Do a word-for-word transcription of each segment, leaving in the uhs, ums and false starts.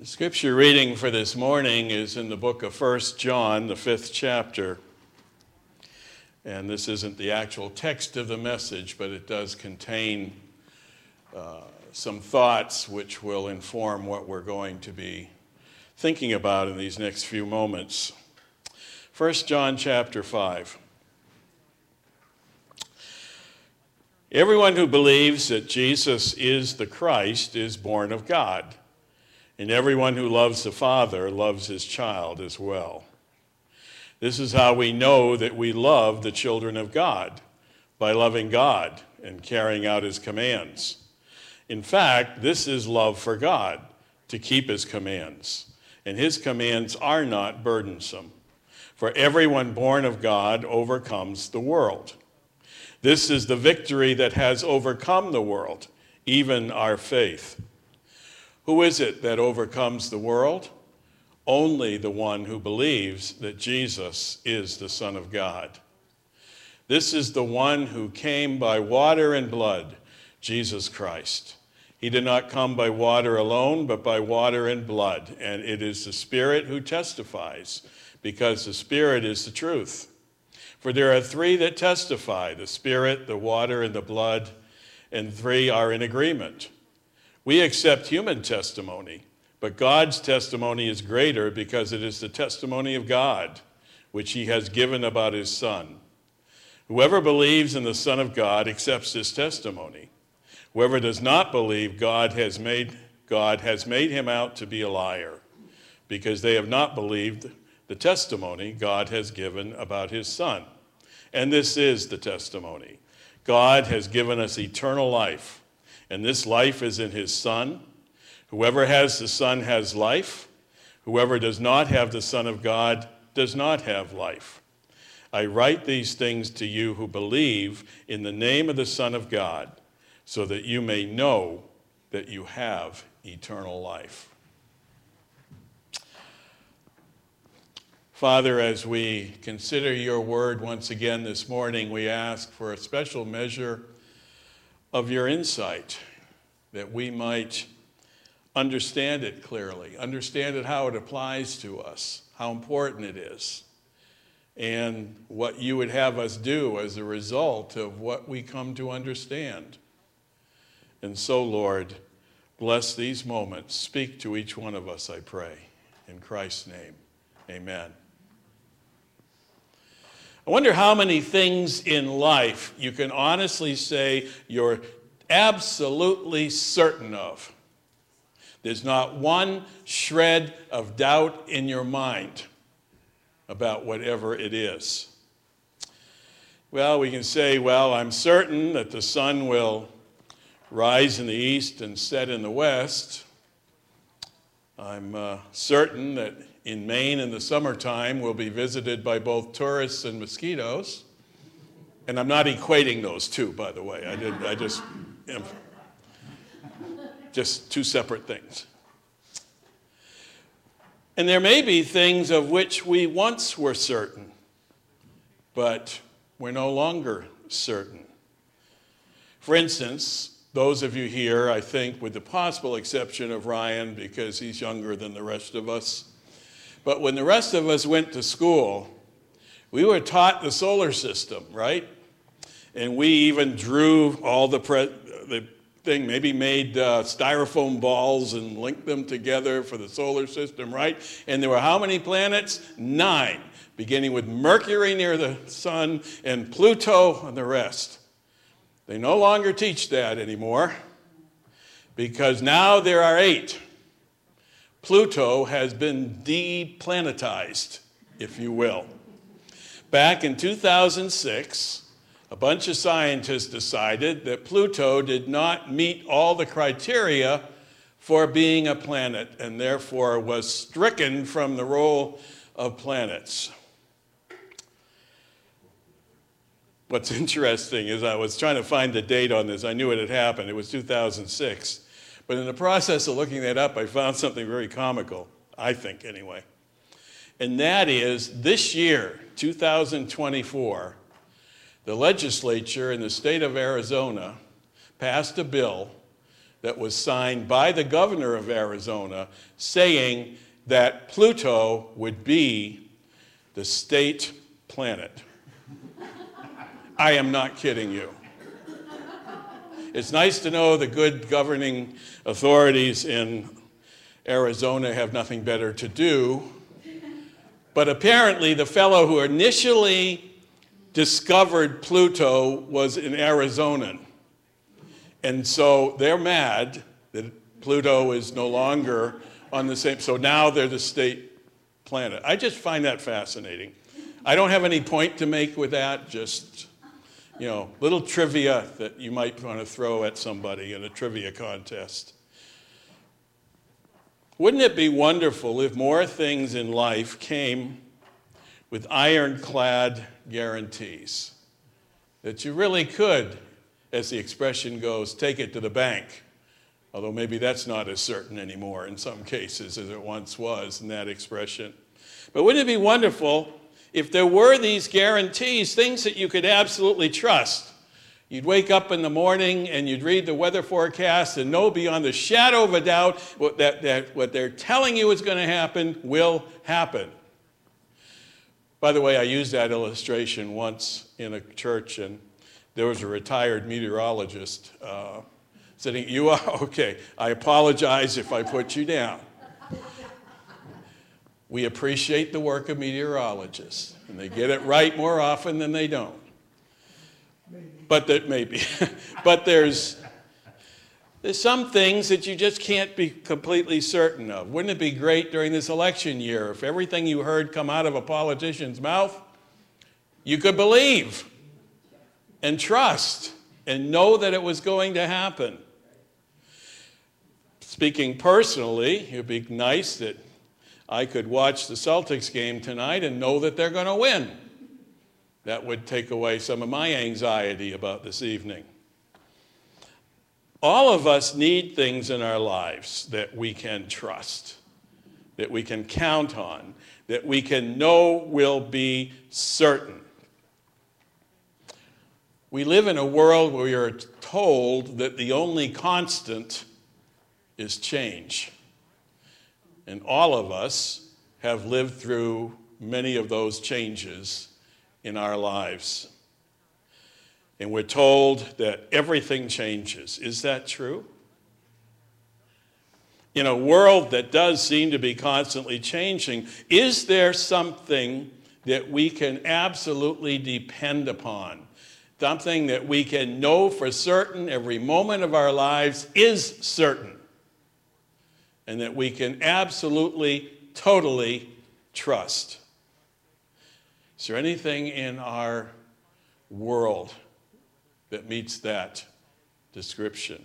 Scripture reading for this morning is in the book of First John, the fifth chapter. And this isn't the actual text of the message, but it does contain uh, some thoughts which will inform what we're going to be thinking about in these next few moments. First John chapter five. Everyone who believes that Jesus is the Christ is born of God. And everyone who loves the Father loves his child as well. This is how we know that we love the children of God, by loving God and carrying out his commands. In fact, this is love for God, to keep his commands. And his commands are not burdensome. For everyone born of God overcomes the world. This is the victory that has overcome the world, even our faith. Who is it that overcomes the world? Only the one who believes that Jesus is the Son of God. This is the one who came by water and blood, Jesus Christ. He did not come by water alone, but by water and blood. And it is the Spirit who testifies, because the Spirit is the truth. For there are three that testify, the Spirit, the water, and the blood, and three are in agreement. We accept human testimony, but God's testimony is greater because it is the testimony of God, which he has given about his Son. Whoever believes in the Son of God accepts his testimony. Whoever does not believe God has made, God has made him out to be a liar, because they have not believed the testimony God has given about his Son. And this is the testimony. God has given us eternal life, and this life is in his Son. Whoever has the Son has life. Whoever does not have the Son of God does not have life. I write these things to you who believe in the name of the Son of God, so that you may know that you have eternal life. Father, as we consider your word once again this morning, we ask for a special measure of your insight, that we might understand it clearly, understand it how it applies to us, how important it is, and what you would have us do as a result of what we come to understand. And so, Lord, bless these moments. Speak to each one of us, I pray. In Christ's name, amen. I wonder how many things in life you can honestly say you're absolutely certain of. There's not one shred of doubt in your mind about whatever it is. Well, we can say, well, I'm certain that the sun will rise in the east and set in the west. I'm uh, certain that in Maine in the summertime we'll be visited by both tourists and mosquitoes. And I'm not equating those two, by the way. I, did, I just, you know, just two separate things. And there may be things of which we once were certain, but we're no longer certain. For instance, those of you here, I think, with the possible exception of Ryan, because he's younger than the rest of us, but when the rest of us went to school, we were taught the solar system, right? And we even drew all the, pre- the thing, maybe made uh, styrofoam balls and linked them together for the solar system, right? And there were how many planets? Nine, beginning with Mercury near the sun and Pluto and the rest. They no longer teach that anymore, because now there are eight. Pluto has been deplanetized, if you will. Back in two thousand six, a bunch of scientists decided that Pluto did not meet all the criteria for being a planet, and therefore was stricken from the roll of planets. What's interesting is I was trying to find the date on this. I knew it had happened. It was two thousand six. But in the process of looking that up, I found something very comical, I think anyway. And that is, this year, two thousand twenty-four, the legislature in the state of Arizona passed a bill that was signed by the governor of Arizona saying that Pluto would be the state planet. I am not kidding you. It's nice to know the good governing authorities in Arizona have nothing better to do, but apparently the fellow who initially discovered Pluto was an Arizonan. And so they're mad that Pluto is no longer on the same, so now they're the state planet. I just find that fascinating. I don't have any point to make with that, just, you know, little trivia that you might want to throw at somebody in a trivia contest. Wouldn't it be wonderful if more things in life came with ironclad guarantees? That you really could, as the expression goes, take it to the bank. Although maybe that's not as certain anymore in some cases as it once was in that expression. But wouldn't it be wonderful if there were these guarantees, things that you could absolutely trust? You'd wake up in the morning and you'd read the weather forecast and know beyond the shadow of a doubt what, that, that what they're telling you is going to happen will happen. By the way, I used that illustration once in a church, and there was a retired meteorologist uh, sitting. You are? Okay, I apologize if I put you down. We appreciate the work of meteorologists, and they get it right more often than they don't. But that maybe, but there's there's some things that you just can't be completely certain of. Wouldn't it be great during this election year if everything you heard come out of a politician's mouth, you could believe and trust and know that it was going to happen? Speaking personally, it would be nice that I could watch the Celtics game tonight and know that they're going to win. That would take away some of my anxiety about this evening. All of us need things in our lives that we can trust, that we can count on, that we can know will be certain. We live in a world where we are told that the only constant is change. And all of us have lived through many of those changes in our lives. And we're told that everything changes. Is that true? In a world that does seem to be constantly changing, is there something that we can absolutely depend upon? Something that we can know for certain every moment of our lives is certain, and that we can absolutely, totally trust? Is there anything in our world that meets that description?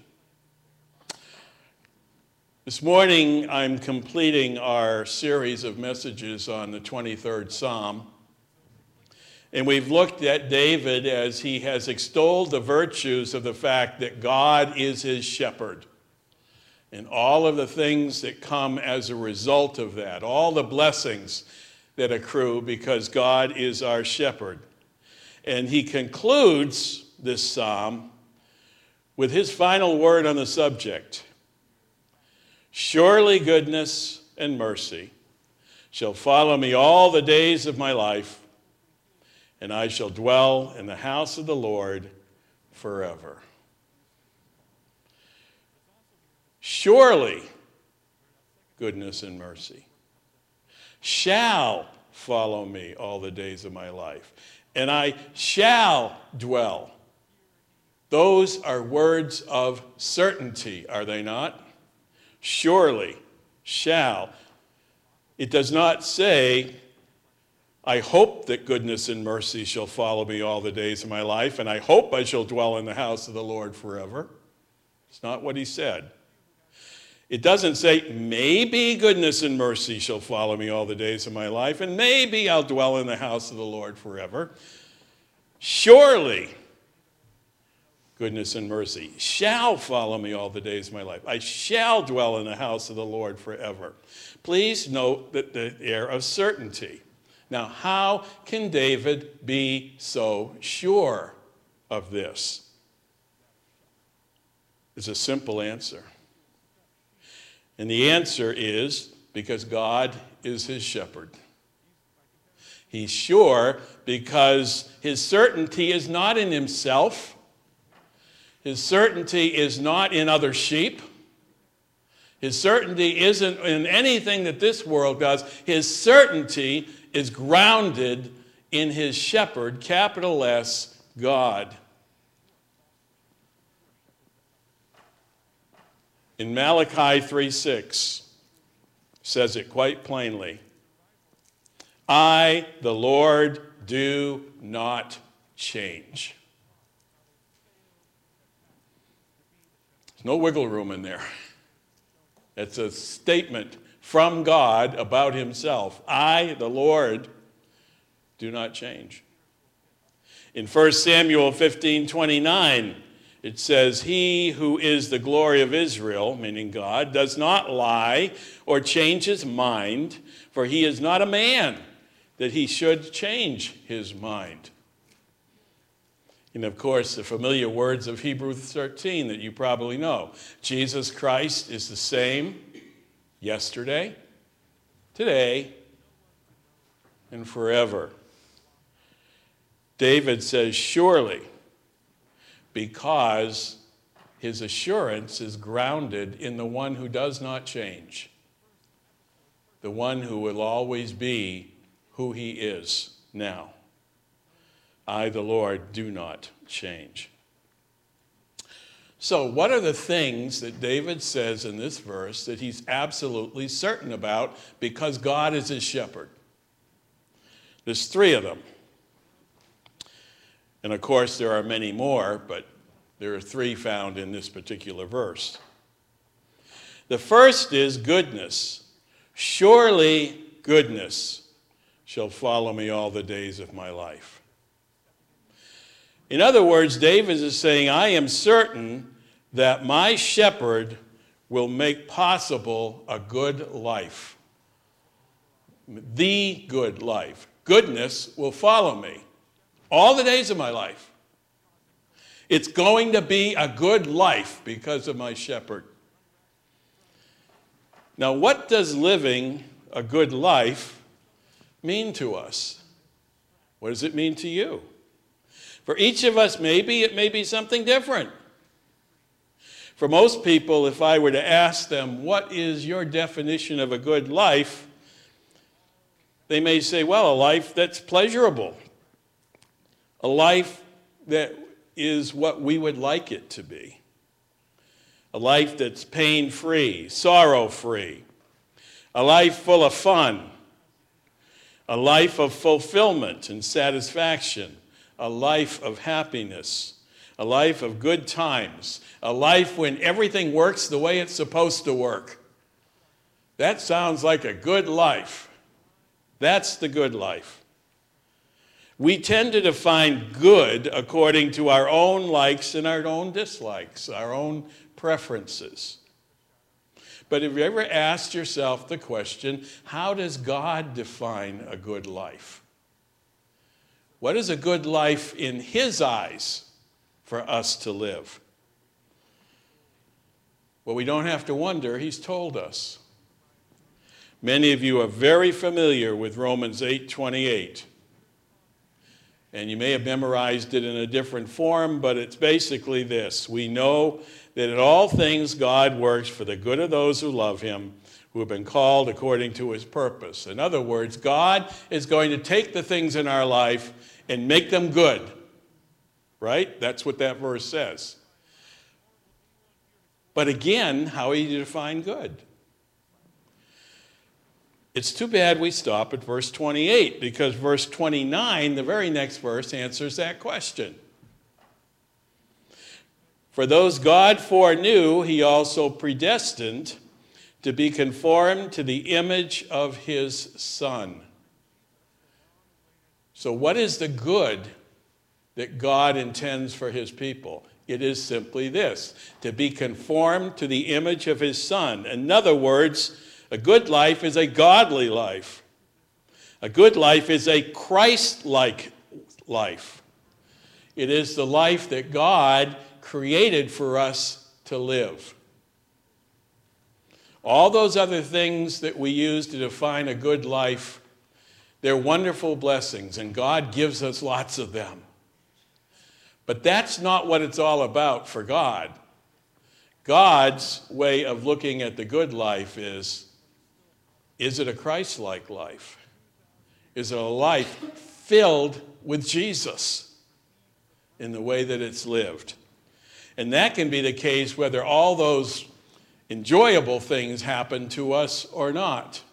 This morning, I'm completing our series of messages on the twenty-third Psalm. And we've looked at David as he has extolled the virtues of the fact that God is his shepherd, and all of the things that come as a result of that, all the blessings that accrue because God is our shepherd. And he concludes this psalm with his final word on the subject. Surely goodness and mercy shall follow me all the days of my life, and I shall dwell in the house of the Lord forever. Surely goodness and mercy shall follow me all the days of my life, and I shall dwell. Those are words of certainty, are they not? Surely, shall. It does not say, I hope that goodness and mercy shall follow me all the days of my life, and I hope I shall dwell in the house of the Lord forever. It's not what he said. It doesn't say, maybe goodness and mercy shall follow me all the days of my life, and maybe I'll dwell in the house of the Lord forever. Surely, goodness and mercy shall follow me all the days of my life. I shall dwell in the house of the Lord forever. Please note that the air of certainty. Now, how can David be so sure of this? It's a simple answer. And the answer is because God is his shepherd. He's sure because his certainty is not in himself. His certainty is not in other sheep. His certainty isn't in anything that this world does. His certainty is grounded in his shepherd, capital S, God. In Malachi three six, says it quite plainly. I, the Lord, do not change. There's no wiggle room in there. It's a statement from God about himself. I, the Lord, do not change. In First Samuel fifteen twenty-nine, it says, he who is the glory of Israel, meaning God, does not lie or change his mind, for he is not a man that he should change his mind. And of course, the familiar words of Hebrews thirteen that you probably know. Jesus Christ is the same yesterday, today, and forever. David says, surely, because his assurance is grounded in the one who does not change, the one who will always be who he is now. I, the Lord, do not change. So what are the things that David says in this verse that he's absolutely certain about because God is his shepherd? There's three of them. And of course, there are many more, but there are three found in this particular verse. The first is goodness. Surely goodness shall follow me all the days of my life. In other words, David is saying, I am certain that my shepherd will make possible a good life. The good life. Goodness will follow me all the days of my life. It's going to be a good life because of my shepherd. Now, what does living a good life mean to us? What does it mean to you? For each of us, maybe it may be something different. For most people, if I were to ask them, what is your definition of a good life? They may say, well, a life that's pleasurable. A life that is what we would like it to be. A life that's pain-free, sorrow-free. A life full of fun. A life of fulfillment and satisfaction. A life of happiness. A life of good times. A life when everything works the way it's supposed to work. That sounds like a good life. That's the good life. We tend to define good according to our own likes and our own dislikes, our own preferences. But have you ever asked yourself the question, how does God define a good life? What is a good life in his eyes for us to live? Well, we don't have to wonder, he's told us. Many of you are very familiar with Romans eight twenty-eight. And you may have memorized it in a different form, but it's basically this. We know that in all things God works for the good of those who love him, who have been called according to his purpose. In other words, God is going to take the things in our life and make them good. Right? That's what that verse says. But again, how do you define good? It's too bad we stop at verse twenty-eight, because verse twenty-nine, the very next verse, answers that question. For those God foreknew, he also predestined to be conformed to the image of his Son. So what is the good that God intends for his people? It is simply this, to be conformed to the image of his Son. In other words, a good life is a godly life. A good life is a Christ-like life. It is the life that God created for us to live. All those other things that we use to define a good life, they're wonderful blessings, and God gives us lots of them. But that's not what it's all about for God. God's way of looking at the good life is, is it a Christ-like life? Is it a life filled with Jesus in the way that it's lived? And that can be the case whether all those enjoyable things happen to us or not.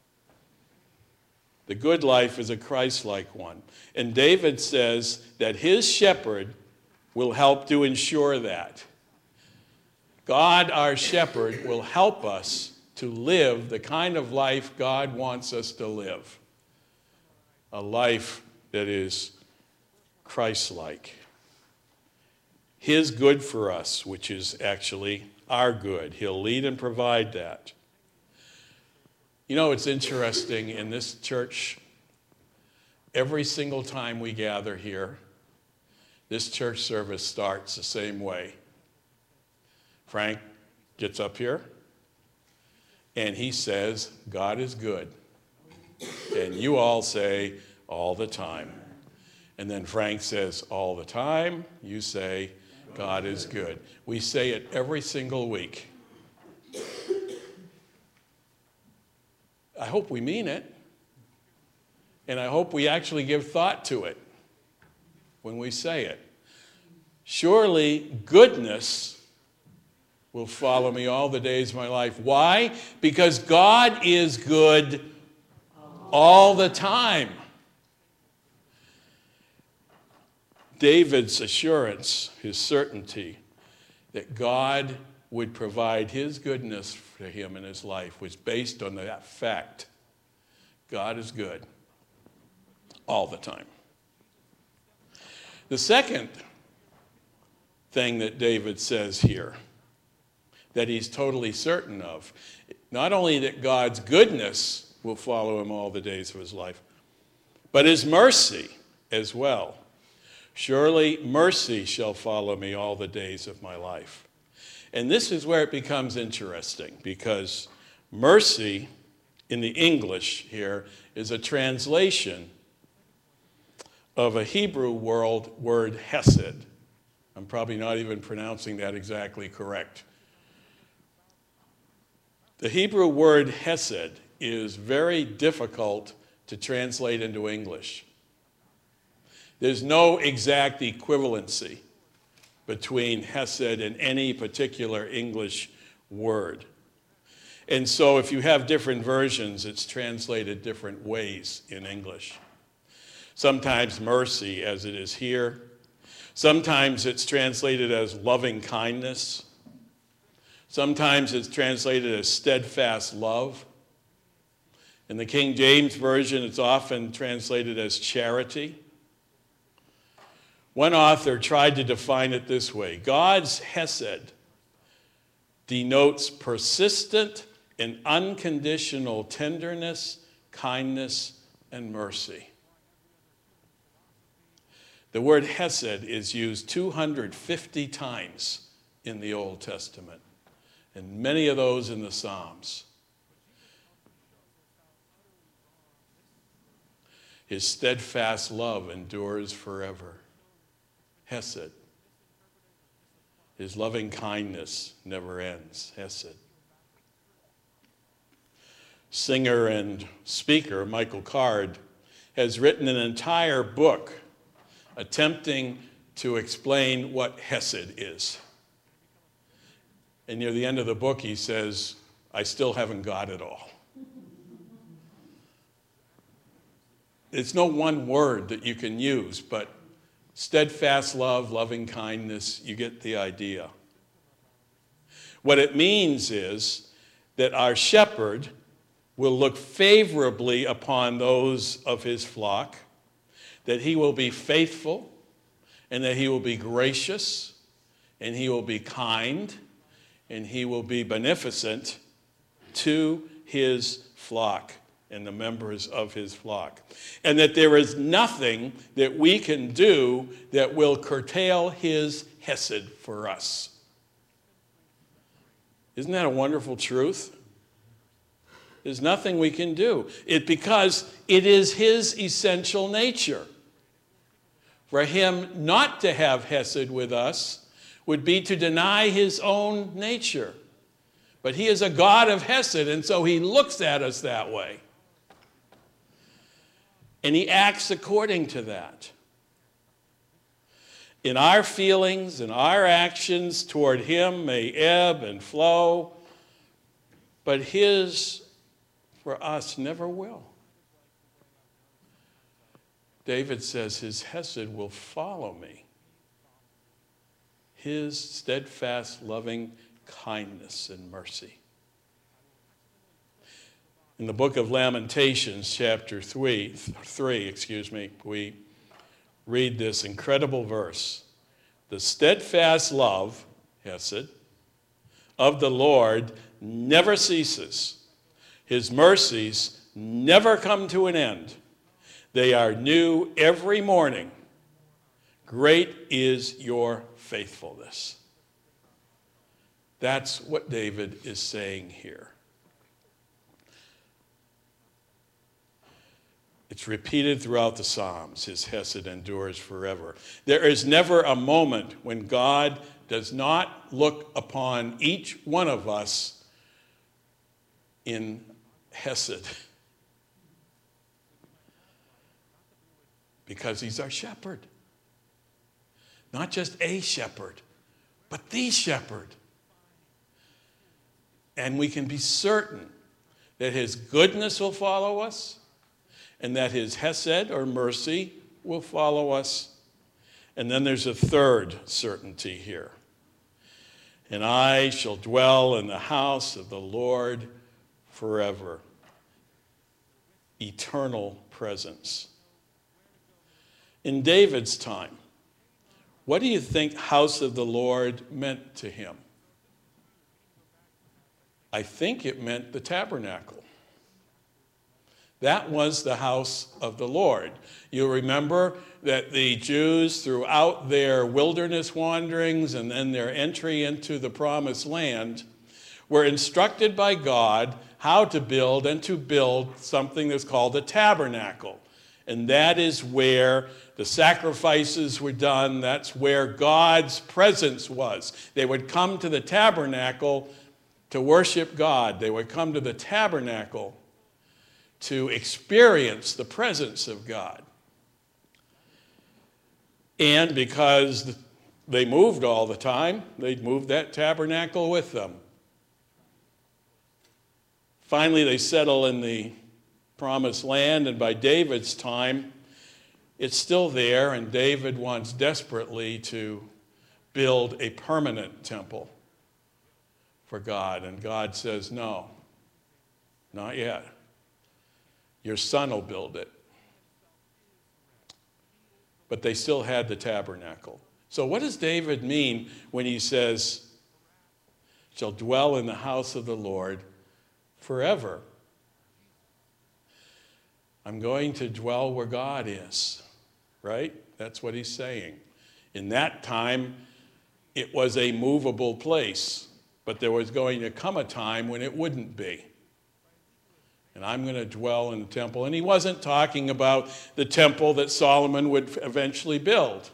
The good life is a Christ-like one. And David says that his shepherd will help to ensure that. God, our shepherd, will help us to live the kind of life God wants us to live. A life that is Christ-like. His good for us, which is actually our good. He'll lead and provide that. You know, it's interesting in this church, every single time we gather here, this church service starts the same way. Frank gets up here and he says, God is good. And you all say, all the time. And then Frank says, all the time. You say, God is good. We say it every single week. I hope we mean it. And I hope we actually give thought to it when we say it. Surely goodness will follow me all the days of my life. Why? Because God is good all the time. David's assurance, his certainty that God would provide his goodness for him in his life was based on that fact. God is good all the time. The second thing that David says here that he's totally certain of, not only that God's goodness will follow him all the days of his life, but his mercy as well. Surely mercy shall follow me all the days of my life. And this is where it becomes interesting, because mercy in the English here is a translation of a Hebrew word, word hesed. I'm probably not even pronouncing that exactly correct. The Hebrew word hesed is very difficult to translate into English. There's no exact equivalency between hesed and any particular English word. And so if you have different versions, it's translated different ways in English. Sometimes mercy, as it is here. Sometimes it's translated as loving kindness. Sometimes it's translated as steadfast love. In the King James Version, it's often translated as charity. One author tried to define it this way: God's hesed denotes persistent and unconditional tenderness, kindness, and mercy. The word hesed is used two hundred fifty times in the Old Testament, and many of those in the Psalms. His steadfast love endures forever. Hesed. His loving kindness never ends. Hesed. Singer and speaker Michael Card has written an entire book attempting to explain what Hesed is. And near the end of the book he says, I still haven't got it all. It's no one word that you can use, but steadfast love, loving kindness, you get the idea. What it means is that our shepherd will look favorably upon those of his flock, that he will be faithful, and that he will be gracious, and he will be kind, and he will be beneficent to his flock and the members of his flock. And that there is nothing that we can do that will curtail his hesed for us. Isn't that a wonderful truth? There's nothing we can do. It because it is his essential nature. For him not to have hesed with us would be to deny his own nature. But he is a God of hesed, and so he looks at us that way. And he acts according to that. In our feelings and our actions toward him may ebb and flow, but his for us never will. David says his hesed will follow me. His steadfast, loving kindness and mercy. In the book of Lamentations, chapter three, three, excuse me, we read this incredible verse. The steadfast love, hesed, of the Lord never ceases. His mercies never come to an end. They are new every morning. Great is your faithfulness. That's what David is saying here. It's repeated throughout the Psalms. His hesed endures forever. There is never a moment when God does not look upon each one of us in hesed. Because he's our shepherd. Not just a shepherd, but the shepherd. And we can be certain that his goodness will follow us, and that his hesed, or mercy, will follow us. And then there's a third certainty here. And I shall dwell in the house of the Lord forever. Eternal presence. In David's time, what do you think house of the Lord meant to him? I think it meant the tabernacle. That was the house of the Lord. You remember that the Jews, throughout their wilderness wanderings and then their entry into the promised land, were instructed by God how to build and to build something that's called a tabernacle. And that is where the sacrifices were done. That's where God's presence was. They would come to the tabernacle to worship God. They would come to the tabernacle to experience the presence of God. And because they moved all the time, they'd move that tabernacle with them. Finally, they settle in the promised land, and by David's time, it's still there, and David wants desperately to build a permanent temple for God. And God says, no, not yet. Your son will build it. But they still had the tabernacle. So what does David mean when he says, shall dwell in the house of the Lord forever? I'm going to dwell where God is, right? That's what he's saying. In that time, it was a movable place, but there was going to come a time when it wouldn't be. And I'm going to dwell in the temple. And he wasn't talking about the temple that Solomon would eventually build.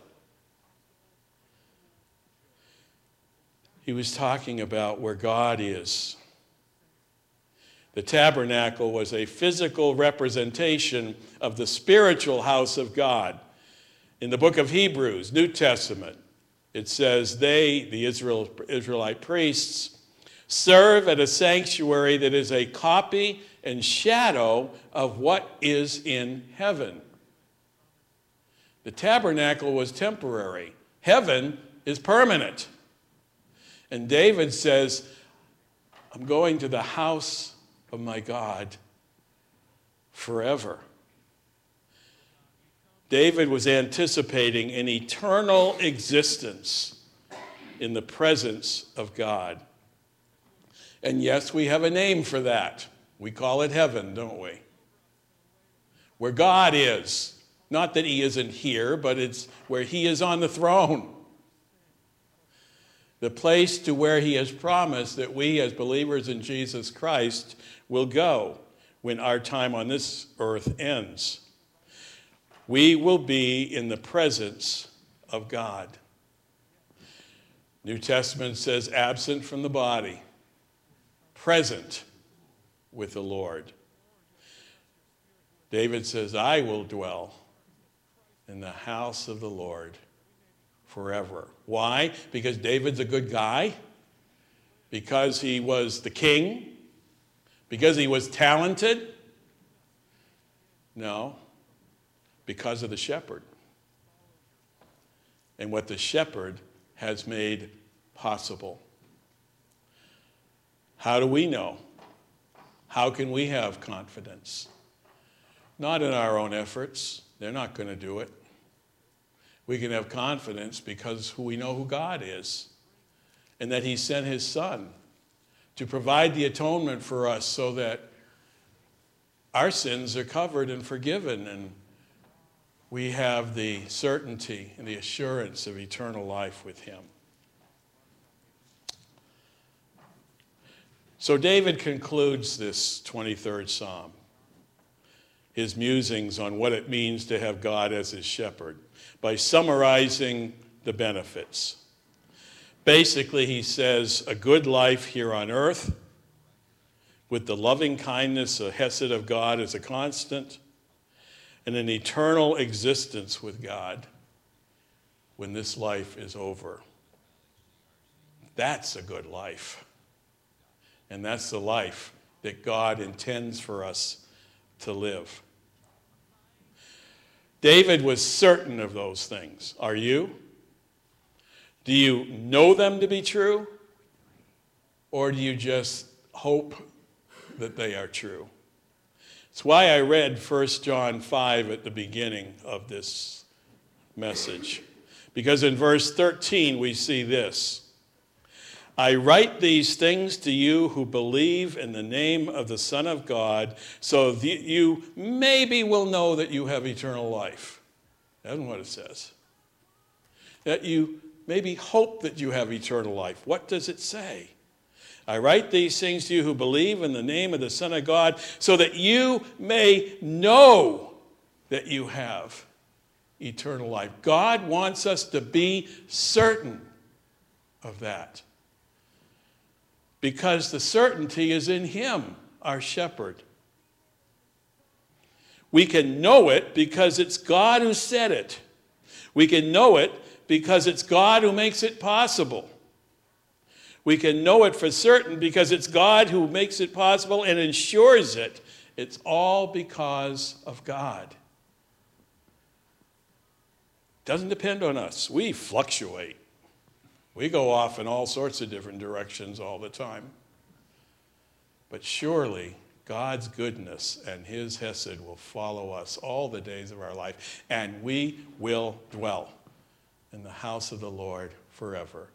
He was talking about where God is. The tabernacle was a physical representation of the spiritual house of God. In the book of Hebrews, New Testament, it says they, the Israel, Israelite priests, serve at a sanctuary that is a copy and shadow of what is in heaven. The tabernacle was temporary. Heaven is permanent. And David says, I'm going to the house of my God forever. David was anticipating an eternal existence in the presence of God. And yes, we have a name for that. We call it heaven, don't we? Where God is. Not that he isn't here, but it's where he is on the throne. The place to where he has promised that we as believers in Jesus Christ will go when our time on this earth ends. We will be in the presence of God. New Testament says absent from the body, present with the Lord. David says, I will dwell in the house of the Lord forever. Why? Because David's a good guy? Because he was the king? Because he was talented? No, because of the shepherd. And what the shepherd has made possible. How do we know? How can we have confidence? Not in our own efforts. They're not going to do it. We can have confidence because we know who God is and that he sent his son to provide the atonement for us so that our sins are covered and forgiven, and we have the certainty and the assurance of eternal life with him. So David concludes this twenty-third Psalm, his musings on what it means to have God as his shepherd, by summarizing the benefits. Basically, he says, a good life here on earth, with the loving kindness, a hesed of God as a constant, and an eternal existence with God when this life is over. That's a good life. And that's the life that God intends for us to live. David was certain of those things. Are you? Do you know them to be true? Or do you just hope that they are true? It's why I read First John five at the beginning of this message. Because in verse thirteen we see this. I write these things to you who believe in the name of the Son of God, so that you maybe will know that you have eternal life. That's what it says. That you maybe hope that you have eternal life. What does it say? I write these things to you who believe in the name of the Son of God, so that you may know that you have eternal life. God wants us to be certain of that, because the certainty is in him, our shepherd. We can know it because it's God who said it. We can know it because it's God who makes it possible. We can know it for certain because it's God who makes it possible and ensures it. It's all because of God. It doesn't depend on us. We fluctuate. We go off in all sorts of different directions all the time. But surely God's goodness and his hesed will follow us all the days of our life, and we will dwell in the house of the Lord forever.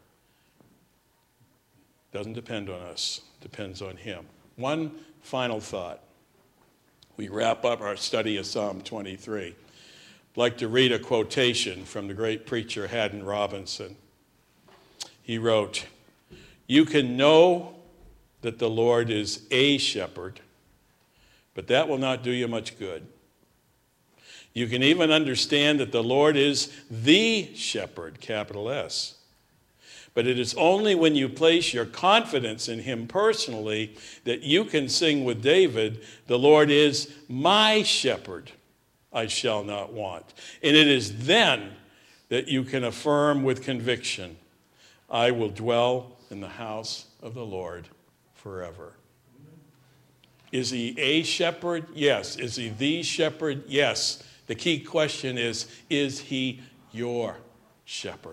Doesn't depend on us, depends on him. One final thought. We wrap up our study of Psalm twenty-three. I'd like to read a quotation from the great preacher Haddon Robinson. He wrote, "You can know that the Lord is a shepherd, but that will not do you much good. You can even understand that the Lord is the shepherd, capital S. But it is only when you place your confidence in him personally that you can sing with David, the Lord is my shepherd, I shall not want. And it is then that you can affirm with conviction, I will dwell in the house of the Lord forever." Is he a shepherd? Yes. Is he the shepherd? Yes. The key question is, is he your shepherd?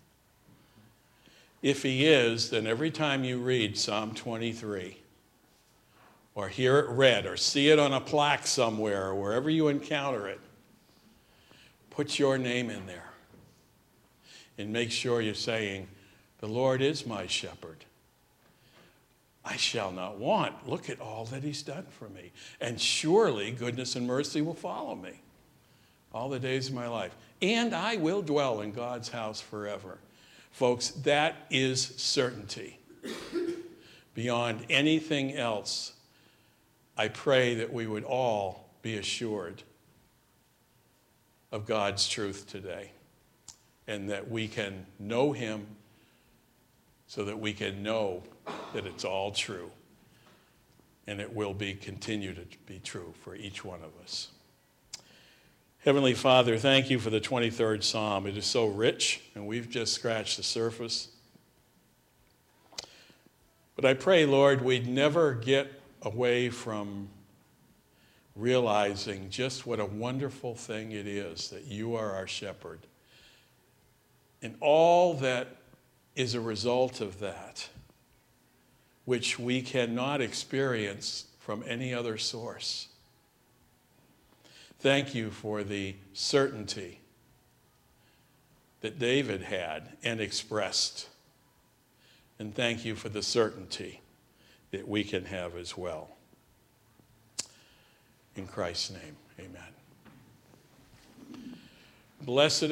If he is, then every time you read Psalm twenty-three, or hear it read, or see it on a plaque somewhere, or wherever you encounter it, put your name in there and make sure you're saying, the Lord is my shepherd. I shall not want. Look at all that he's done for me. And surely goodness and mercy will follow me all the days of my life. And I will dwell in God's house forever. Folks, that is certainty beyond anything else I pray that we would all be assured of God's truth today, and that we can know him so that we can know that it's all true, and it will be continue to be true for each one of us. Heavenly Father, thank you for the twenty-third Psalm. It is so rich, and we've just scratched the surface. But I pray, Lord, we'd never get away from realizing just what a wonderful thing it is that you are our shepherd. And all that is a result of that, which we cannot experience from any other source. Thank you for the certainty that David had and expressed. And thank you for the certainty that we can have as well. In Christ's name, amen. Blessed